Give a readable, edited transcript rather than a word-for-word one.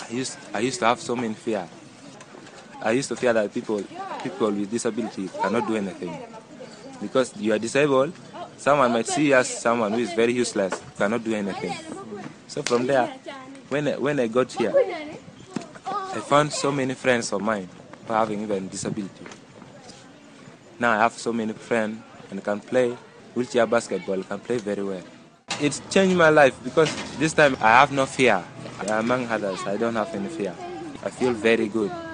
I used to have so many fear. I used to fear that people with disability cannot do anything. Because you are disabled, someone might see you as someone who is very useless, cannot do anything. So from there, when I got here, I found so many friends of mine who are having even disability. Now I have so many friends and can play wheelchair basketball, can play very well. It's changed my life because this time I have no fear. Among others, I don't have any fear. I feel very good.